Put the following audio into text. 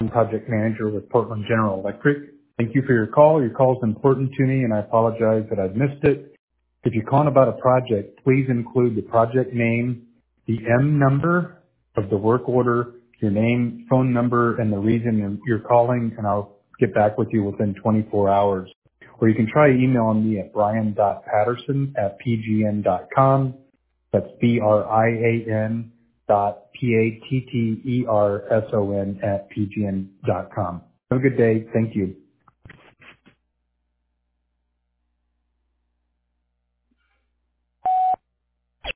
Brian, project manager with Portland General Electric. Thank you for your call. Your call is important to me, and I apologize that I've missed it. If you're calling about a project, please include the project name, the M number of the work order, your name, phone number, and the reason you're calling, and I'll get back with you within 24 hours. Or you can try emailing me at brian.patterson@pgn.com. That's BRIAN.PATTERSON@pgn.com. Have a good day. Thank you.